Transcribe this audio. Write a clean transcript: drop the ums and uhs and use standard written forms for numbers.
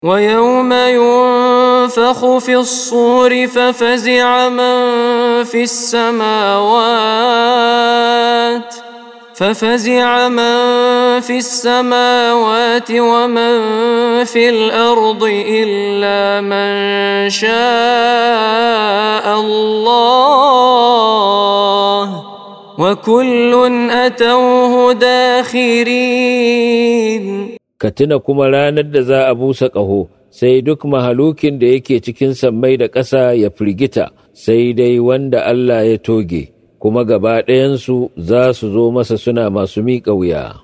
ويوم ينفخ في الصور ففزع من في السماوات ومن في الأرض إلا من شاء الله وكل أتوه داخرين. Ka tuna kuma ranar da za a busa ƙaho, sai duk mahalukin da yake cikin sammai da ƙasa ya firgita, sai dai wanda Allah ya toge, kuma gaba ɗayansu za su zo masa suna masu miƙa wuya.